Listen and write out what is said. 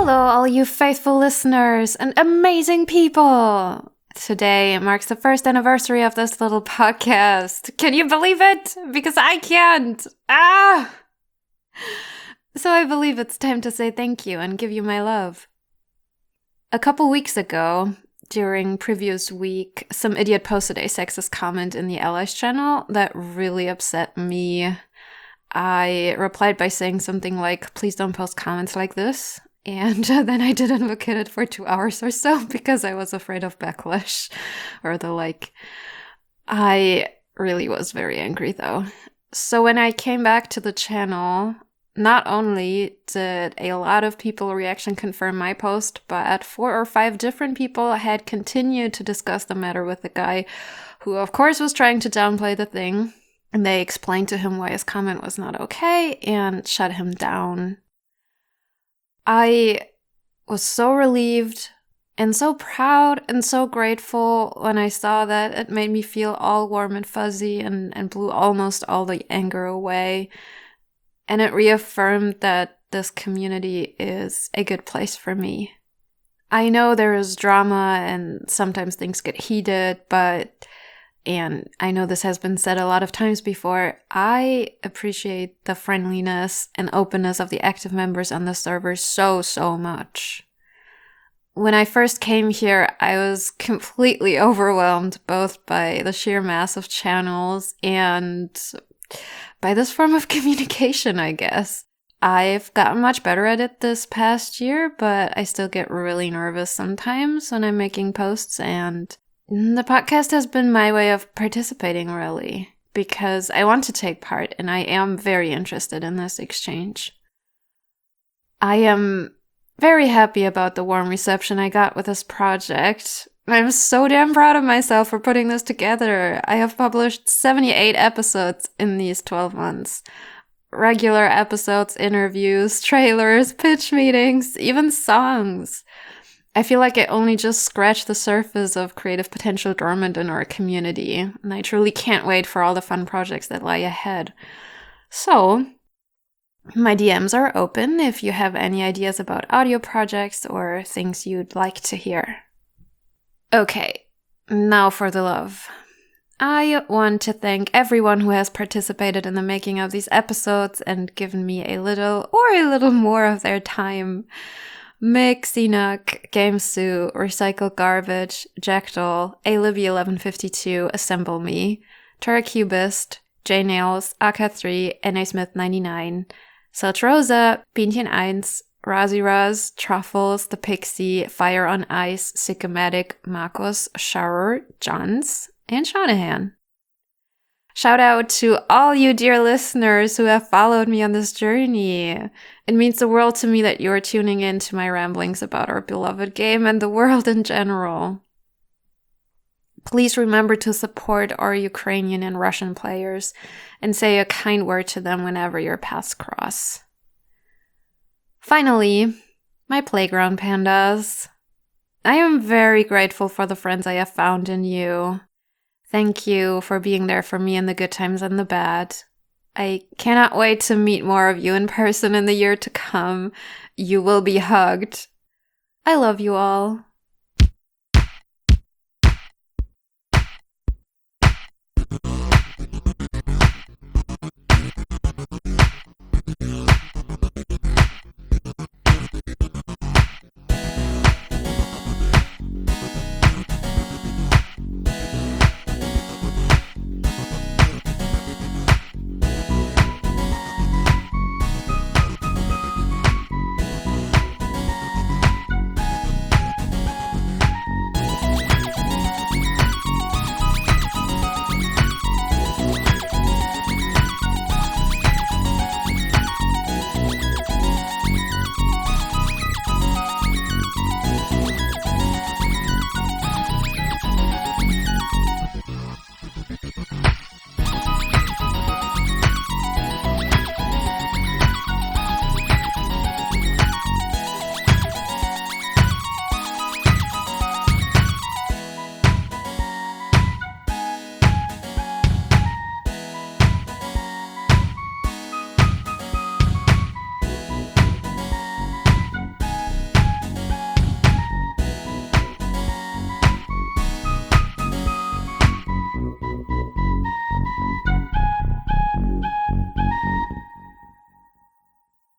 Hello, all you faithful listeners and amazing people! Today marks the first anniversary of this little podcast. Can you believe it? Because I can't! So I believe it's time to say thank you and give you my love. A couple weeks ago, during previous week, some idiot posted a sexist comment in the Allies channel that really upset me. I replied by saying something like, please don't post comments like this. And then I didn't look at it for 2 hours or so because I was afraid of backlash or the like. I really was very angry though. So when I came back to the channel, not only did a lot of people reaction confirm my post, but 4 or 5 different people had continued to discuss the matter with the guy who of course was trying to downplay the thing. And they explained to him why his comment was not okay and shut him down. I was so relieved and so proud and so grateful when I saw that. It made me feel all warm and fuzzy and blew almost all the anger away. And it reaffirmed that this community is a good place for me. I know there is drama and sometimes things get heated, and I know this has been said a lot of times before, I appreciate the friendliness and openness of the active members on the server so much. When I first came here, I was completely overwhelmed both by the sheer mass of channels and by this form of communication, I guess. I've gotten much better at it this past year, but I still get really nervous sometimes when I'm making posts, and the podcast has been my way of participating, really, because I want to take part and I am very interested in this exchange. I am very happy about the warm reception I got with this project. I'm so damn proud of myself for putting this together. I have published 78 episodes in these 12 months. Regular episodes, interviews, trailers, pitch meetings, even songs. I feel like I only just scratched the surface of creative potential dormant in our community, and I truly can't wait for all the fun projects that lie ahead. So, my DMs are open if you have any ideas about audio projects or things you'd like to hear. Okay, now for the love. I want to thank everyone who has participated in the making of these episodes and given me a little or a little more of their time. Mick, Xenoc, Gamesu, Recycle Garbage, Jackdaw, Alibby1152, Assemble Me, Turacubist, J-Nails, AK3, NASmith99, Seltrosa, Bienchen 1, Raziraz, Truffles, The Pixie, Fire on Ice, Sycomatic, Marcos, Shower, Johns, and Shanahan. Shout out to all you dear listeners who have followed me on this journey. It means the world to me that you're tuning in to my ramblings about our beloved game and the world in general. Please remember to support our Ukrainian and Russian players and say a kind word to them whenever your paths cross. Finally, my playground pandas. I am very grateful for the friends I have found in you. Thank you for being there for me in the good times and the bad. I cannot wait to meet more of you in person in the year to come. You will be hugged. I love you all.